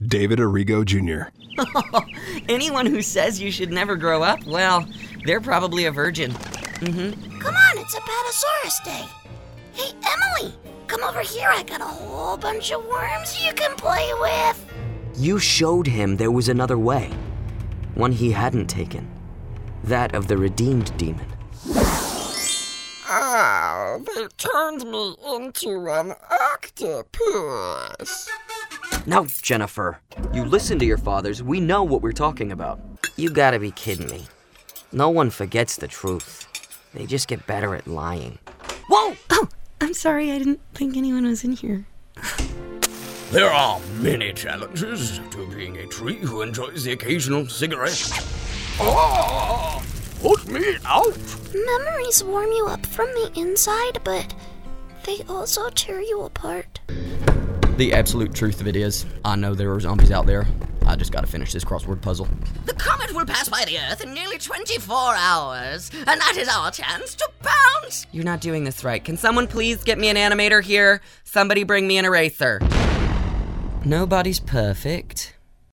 David Arrigo Jr. Anyone who says you should never grow up, well, they're probably a virgin. Mm-hmm. Come on, it's Apatosaurus Day. Hey, Emily, come over here. I got a whole bunch of worms you can play with. You showed him there was another way. One he hadn't taken. That of the redeemed demon. Oh, they turned me into an octopus. Now, Jennifer, you listen to your fathers. We know what we're talking about. You gotta be kidding me. No one forgets the truth. They just get better at lying. Whoa! Oh, I'm sorry. I didn't think anyone was in here. There are many challenges to being a tree who enjoys the occasional cigarette. Oh, put me out! Memories warm you up from the inside, but they also tear you apart. The absolute truth of it is, I know there are zombies out there. I just gotta finish this crossword puzzle. The comet will pass by the Earth in nearly 24 hours, and that is our chance to bounce! You're not doing this right. Can someone please get me an animator here? Somebody bring me an eraser. Nobody's perfect.